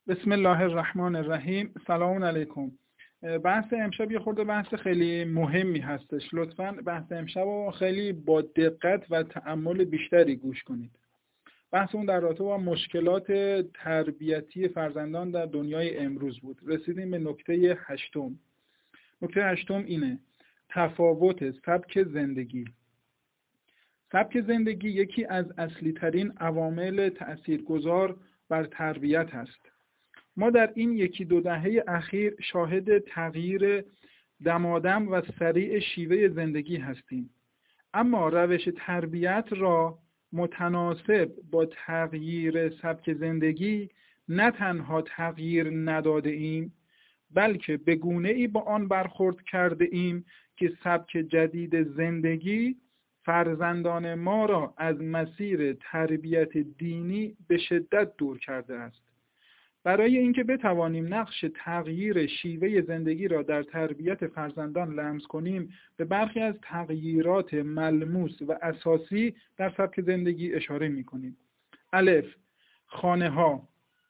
بسم الله الرحمن الرحیم. سلام علیکم. بحث امشب یه خورده بحث خیلی مهمی هستش. لطفاً بحث امشب رو خیلی با دقت و تأمل بیشتری گوش کنید. بحث اون در رابطه با مشکلات تربیتی فرزندان در دنیای امروز بود. رسیدیم به نکته هشتم. نکته هشتم اینه: تفاوت سبک زندگی. سبک زندگی یکی از اصلی ترین عوامل تأثیرگذار بر تربیت است. ما در این یکی دو دهه اخیر شاهد تغییر دمادم و سریع شیوه زندگی هستیم. اما روش تربیت را متناسب با تغییر سبک زندگی نه تنها تغییر نداده ایم، بلکه به گونه‌ای با آن برخورد کرده ایم که سبک جدید زندگی فرزندان ما را از مسیر تربیت دینی به شدت دور کرده است. برای اینکه بتوانیم نقش تغییر شیوه زندگی را در تربیت فرزندان لمس کنیم، به برخی از تغییرات ملموس و اساسی در سبک زندگی اشاره می‌کنیم. الف، خانه‌ها.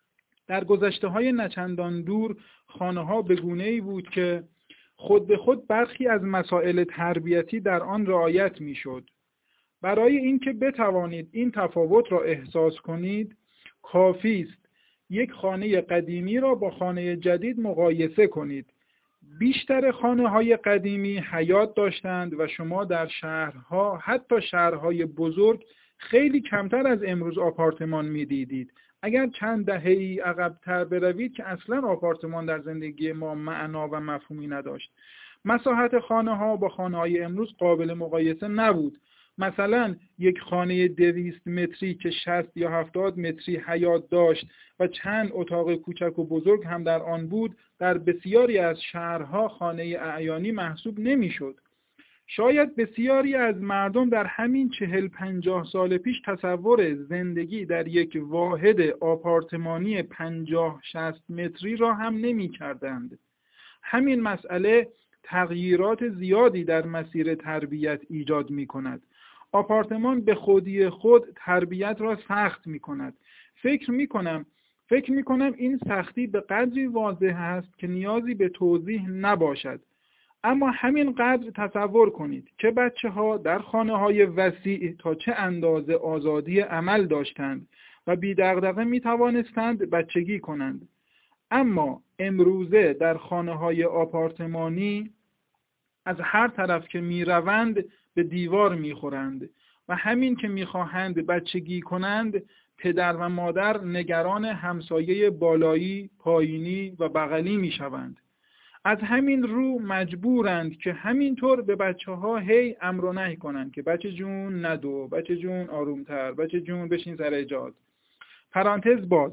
در گذشته‌های نچندان دور، خانه‌ها به گونه‌ای بود که خود به خود برخی از مسائل تربیتی در آن رعایت می‌شد. برای اینکه بتوانید این تفاوت را احساس کنید، کافی است یک خانه قدیمی را با خانه جدید مقایسه کنید. بیشتر خانه‌های قدیمی حیاط داشتند و شما در شهرها، حتی شهرهای بزرگ، خیلی کمتر از امروز آپارتمان می‌دیدید. اگر چند دهه‌ای عقب‌تر بروید که اصلاً آپارتمان در زندگی ما معنا و مفهومی نداشت. مساحت خانه‌ها با خانه‌های امروز قابل مقایسه نبود. مثلا یک خانه 200 متری که 60 یا 70 متری حیاط داشت و چند اتاق کوچک و بزرگ هم در آن بود، در بسیاری از شهرها خانه اعیانی محسوب نمی‌شد. شاید بسیاری از مردم در همین 40-50 سال پیش تصور زندگی در یک واحد آپارتمانی 50-60 متری را هم نمی‌کردند. همین مسئله تغییرات زیادی در مسیر تربیت ایجاد می‌کند. آپارتمان به خودی خود تربیت را سخت می‌کند. فکر می‌کنم این سختی به قدری واضح است که نیازی به توضیح نباشد. اما همین قدر تصور کنید که بچه‌ها در خانه‌های وسیع تا چه اندازه آزادی عمل داشتند و بی دغدغه می‌توانستند بچگی کنند. اما امروزه در خانه‌های آپارتمانی از هر طرف که می‌روند به دیوار می‌خورند و همین که می‌خواهند بچگی کنند، پدر و مادر نگران همسایه بالایی، پایینی و بغلی می‌شوند. از همین رو مجبورند که همینطور به بچه‌ها هی امر و نهی کنند که بچه جون ندو، بچه جون آرومتر، بچه جون بشین سر جات. پرانتز باز،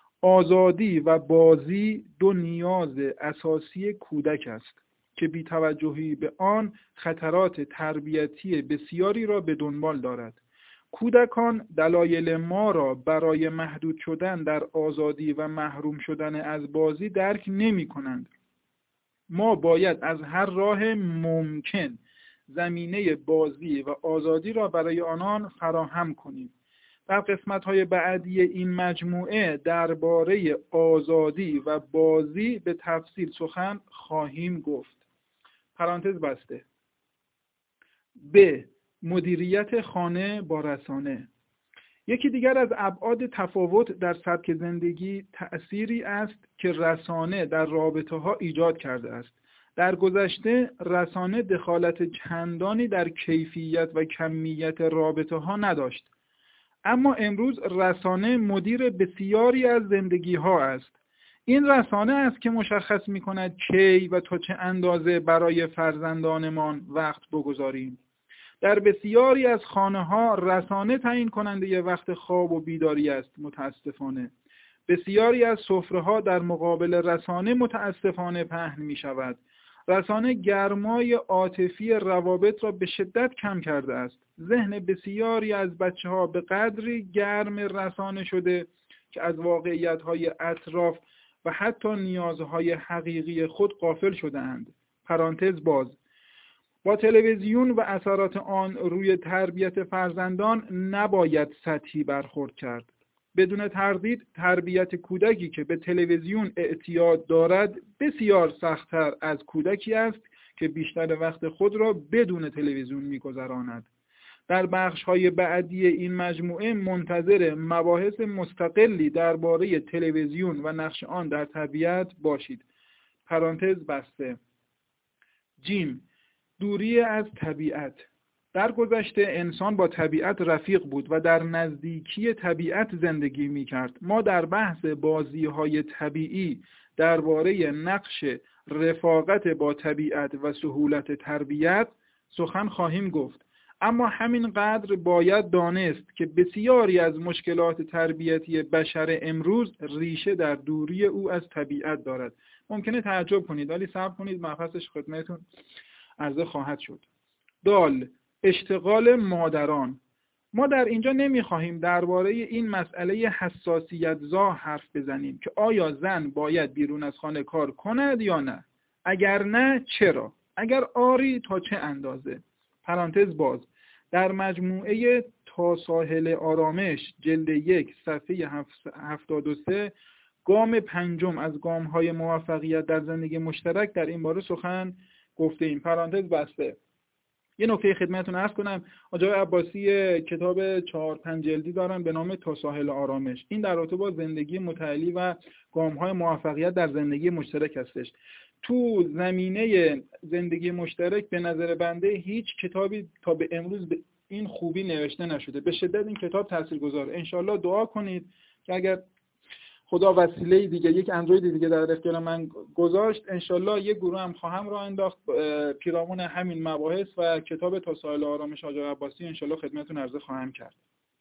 آزادی و بازی دو نیاز اساسی کودک است که بی‌توجهی به آن خطرات تربیتی بسیاری را به دنبال دارد. کودکان دلایل ما را برای محدود شدن در آزادی و محروم شدن از بازی درک نمی کنند. ما باید از هر راه ممکن زمینه بازی و آزادی را برای آنان فراهم کنیم. در قسمت‌های بعدی این مجموعه درباره آزادی و بازی به تفصیل سخن خواهیم گفت. پرانتز بسته. ب. مدیریت خانه با رسانه. یکی دیگر از ابعاد تفاوت در سبک زندگی تأثیری است که رسانه در رابطه‌ها ایجاد کرده است. در گذشته رسانه دخالت چندانی در کیفیت و کمیت رابطه‌ها نداشت. اما امروز رسانه مدیر بسیاری از زندگی‌ها است. این رسانه است که مشخص می‌کند کی و تا چه اندازه برای فرزندانمان وقت بگذاریم. در بسیاری از خانه‌ها رسانه تعیین کننده وقت خواب و بیداری است. متاسفانه بسیاری از سفره‌ها در مقابل رسانه متاسفانه پهن می‌شود. رسانه گرمای عاطفی روابط را به شدت کم کرده است. ذهن بسیاری از بچه‌ها به قدری گرم رسانه شده که از واقعیت‌های اطراف و حتی نیازهای حقیقی خود غافل شده‌اند. پرانتز باز. با تلویزیون و اثرات آن روی تربیت فرزندان نباید سطحی برخورد کرد. بدون تردید تربیت کودکی که به تلویزیون اعتیاد دارد بسیار سخت‌تر از کودکی است که بیشتر وقت خود را بدون تلویزیون می‌گذراند. در بخش‌های بعدی این مجموعه منتظر مباحث مستقلی درباره تلویزیون و نقش آن در طبیعت باشید. پرانتز بسته. جیم، دوری از طبیعت. در گذشته انسان با طبیعت رفیق بود و در نزدیکی طبیعت زندگی می‌کرد. ما در بحث بازی‌های طبیعی درباره نقش رفاقت با طبیعت و سهولت تربیت سخن خواهیم گفت. اما همینقدر باید دانست که بسیاری از مشکلات تربیتی بشر امروز ریشه در دوری او از طبیعت دارد. ممکنه تعجب کنید ولی صبر کنید، مبحثش خدمتتون عرضه خواهد شد. دال، اشتغال مادران. ما در اینجا نمیخواهیم درباره این مسئله حساسیت‌زا حرف بزنیم که آیا زن باید بیرون از خانه کار کند یا نه؟ اگر نه چرا؟ اگر آری تا چه اندازه؟ پرانتز باز. در مجموعه تا ساحل آرامش جلد 1 صفحه 73 گام پنجم از گام‌های موفقیت در زندگی مشترک در این باره سخن گفته ایم. پرانتز بسته. یه نکته خدمتتون عرض کنم، آقای عباسی کتاب 4-5 جلدی دارن به نام تا ساحل آرامش. این در رابطه با زندگی متعالی و گام‌های موفقیت در زندگی مشترک هستش. تو زمینه زندگی مشترک به نظر بنده هیچ کتابی تا به امروز به این خوبی نوشته نشده. به شدت این کتاب تاثیرگذاره. انشالله دعا کنید که اگر خدا وسیله دیگه، یک اندروید دیگه در اختیار من گذاشت، انشالله یک گروه هم خواهم راه انداخت پیرامون همین مباحث و کتاب تا ساحل آرامش آقای عباسی انشالله خدمتتون عرضه خواهم کرد.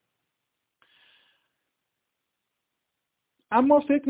اما فکر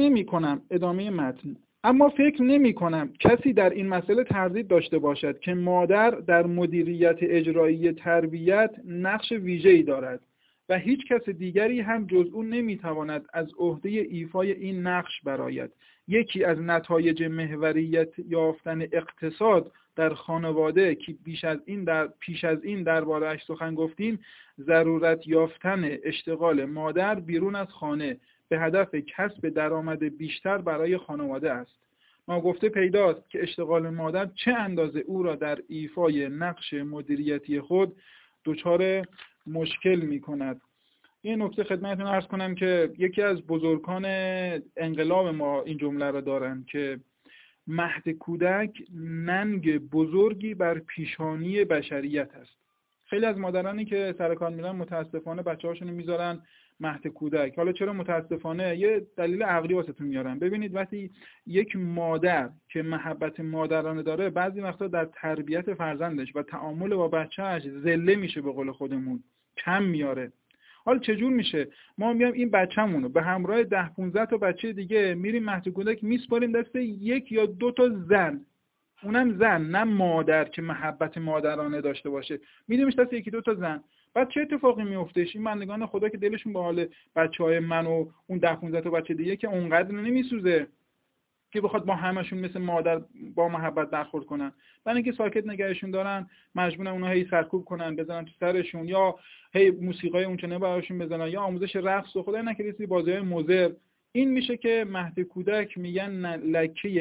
نمی کنم کسی در این مسئله تردید داشته باشد که مادر در مدیریت اجرایی تربیت نقش ویژه‌ای دارد و هیچ کس دیگری هم جز او نمیتواند از عهده ایفای این نقش برآید. یکی از نتایج محوریت یافتن اقتصاد در خانواده که پیش از این درباره‌اش سخن گفتیم، ضرورت یافتن اشتغال مادر بیرون از خانه به هدف کسب درآمد بیشتر برای خانواده است. ناگفته پیداست که اشتغال مادر چه اندازه او را در ایفای نقش مدیریتی خود دچار مشکل می کند. این نکته خدمتتون عرض کنم که یکی از بزرگان انقلاب ما این جمله را دارن که مهد کودک ننگ بزرگی بر پیشانی بشریت است. خیلی از مادرانی که سر کار میرن متاسفانه بچه‌هاشون میذارن مهد کودک. حالا چرا متاسفانه؟ یه دلیل عقلی واسهتون میارم. ببینید وقتی یک مادر که محبت مادرانه داره بعضی وقتا در تربیت فرزندش و تعامل با بچه‌اش ذله میشه، به قول خودمون کم میاره. حالا چجور میشه؟ ما میام این بچه‌مونو به همراه 10-15 تا بچه دیگه میریم مهد کودک میسپاریم دست یک یا دو تا زن، اونم زن نه مادر که محبت مادرانه داشته باشه، میدیمش دست یکی دو تا زن. بعد چه اتفاقی میفتش؟ این بندگان خدا که دلشون به حال بچهای من و اون 10-15 تا بچه دیگه که اونقدر نمیسوزه که بخواد با همشون مثل مادر با محبت برخورد کنن. برای اینکه ساکت نگهشون دارن مجبورن اونها هی سرکوب کنن، بزنن تو سرشون، یا هی موسیقای اونچنه براشون بزنن، یا آموزش رقص و خدای نکرده بازی‌های مضر. این میشه که مهد کودک میگن لکه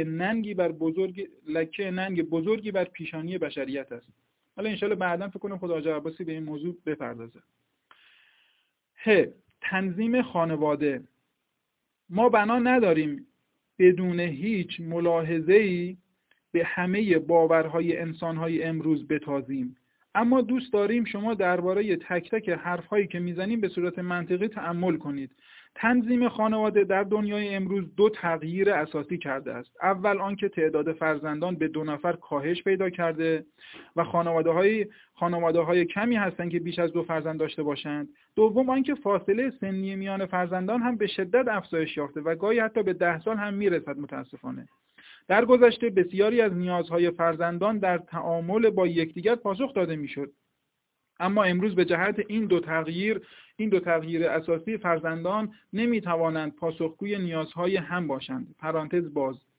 ننگ بزرگی بر پیشانی بشریت است. حالا انشالله بعداً فکر کنم خدا حاج عباسی به این موضوع بپردازه. تنظیم خانواده. ما بنا نداریم بدون هیچ ملاحظه‌ای به همه باورهای انسانهای امروز بتازیم، اما دوست داریم شما درباره تک تک حرفهایی که میزنیم به صورت منطقی تأمل کنید. تنظیم خانواده در دنیای امروز 2 تغییر اساسی کرده است. اول آنکه تعداد فرزندان به 2 نفر کاهش پیدا کرده و خانواده‌های کمی هستند که بیش از 2 فرزند داشته باشند. دوم آنکه فاصله سنی میان فرزندان هم به شدت افزایش یافته و گاهی حتی به 10 سال هم میرسد متاسفانه. در گذشته بسیاری از نیازهای فرزندان در تعامل با یکدیگر پاسخ داده میشد، اما امروز به جهت این دو تغییر اساسی فرزندان نمیتوانند پاسخگوی نیازهای هم باشند. پرانتز باز.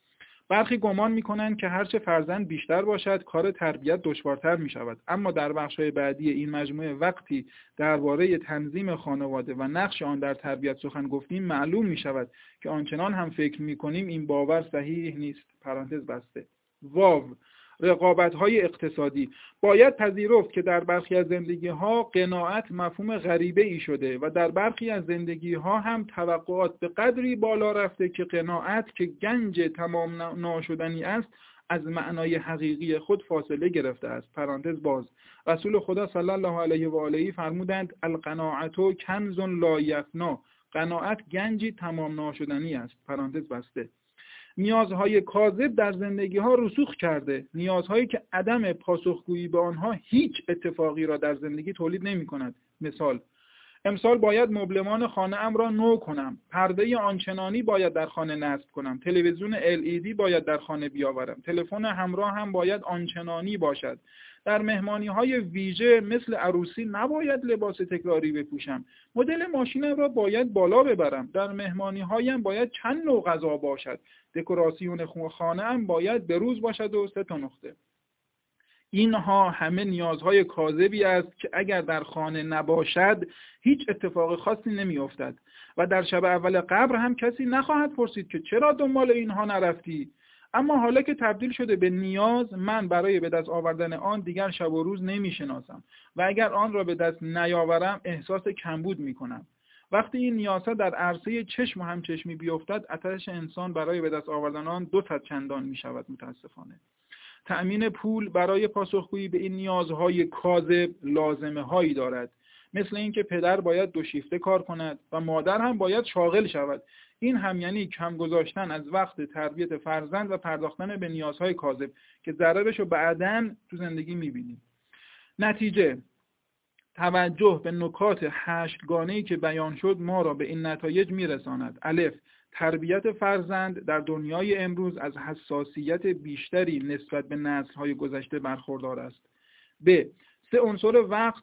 برخی گمان می‌کنند که هرچه فرزند بیشتر باشد کار تربیت دشوارتر می‌شود، اما در بخش‌های بعدی این مجموعه وقتی درباره تنظیم خانواده و نقش آن در تربیت سخن گفتیم معلوم می‌شود که آنچنان هم فکر می‌کنیم این باور صحیح نیست. پرانتز بسته. واو، رقابت‌های اقتصادی. باید پذیرفت که در برخی از زندگی‌ها قناعت مفهوم غریبه‌ای شده و در برخی از زندگی‌ها هم توقعات به قدری بالا رفته که قناعت که گنج تمام ناشدنی است از معنای حقیقی خود فاصله گرفته است. پرانتز باز. رسول خدا صلی الله علیه و آله فرمودند القناعت کنز لا یفنا. قناعت گنجی تمام ناشدنی است. پرانتز بسته. نیازهای کاذب در زندگی ها رسوخ کرده، نیازهایی که عدم پاسخگویی به آنها هیچ اتفاقی را در زندگی تولید نمی کند. مثال: امسال باید مبلمان خانه ام را نو کنم، پرده آنچنانی باید در خانه نصب کنم، تلویزیون LED باید در خانه بیاورم، تلفن همراه هم باید آنچنانی باشد، در مهمانی‌های ویژه مثل عروسی نباید لباس تکراری بپوشم، مدل ماشینم را باید بالا ببرم، در مهمانی‌هایم باید چند نوع غذا باشد، دکوراسیون خانه ام باید بروز باشد و 3 نقطه. اینها همه نیازهای کاذبی است که اگر در خانه نباشد هیچ اتفاق خاصی نمی‌افتد و در شب اول قبر هم کسی نخواهد پرسید که چرا دنبال اینها نرفتی. اما حالا که تبدیل شده به نیاز، من برای به دست آوردن آن دیگر شب و روز نمی‌شناسم و اگر آن را به دست نیاورم احساس کمبود می‌کنم. وقتی این نیازها در عرصه چشم و همچشمی بیفتد، آتش انسان برای به دست آوردن آن 200 چندان می‌شود. متاسفانه تأمین پول برای پاسخگویی به این نیازهای کاذب لازمه هایی دارد، مثل اینکه پدر باید 2 شیفته کار کند و مادر هم باید شاغل شود. این هم یعنی کم گذاشتن از وقت تربیت فرزند و پرداختن به نیازهای کاذب که ضررش رو بعداً تو زندگی می‌بینیم. نتیجه: توجه به نکات 8 گانه‌ای که بیان شد ما را به این نتایج می‌رساند. الف: تربیت فرزند در دنیای امروز از حساسیت بیشتری نسبت به نسل‌های گذشته برخوردار است. ب: 3 عنصر وقت،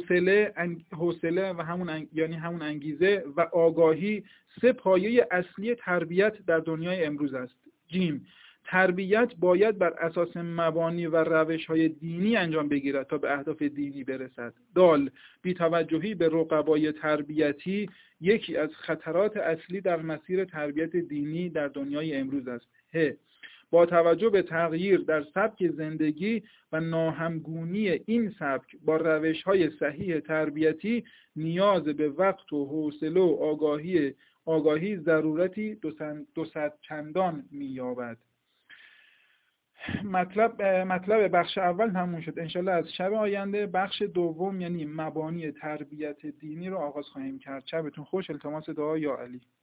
حوصله و همون انگیزه و آگاهی 3 پایه اصلی تربیت در دنیای امروز است. ج: تربیت باید بر اساس مبانی و روش‌های دینی انجام بگیرد تا به اهداف دینی برسد. د: بی‌توجهی به رقبای تربیتی یکی از خطرات اصلی در مسیر تربیت دینی در دنیای امروز است. ه: با توجه به تغییر در سبک زندگی و ناهمگونی این سبک با روش‌های صحیح تربیتی، نیاز به وقت و حوصله و آگاهی ضرورتی 200 چندان می‌یابد. مطلب بخش اول تموم شد. انشالله از شب آینده بخش دوم یعنی مبانی تربیت دینی رو آغاز خواهیم کرد. شبتون خوش. التماس دعا یا علی.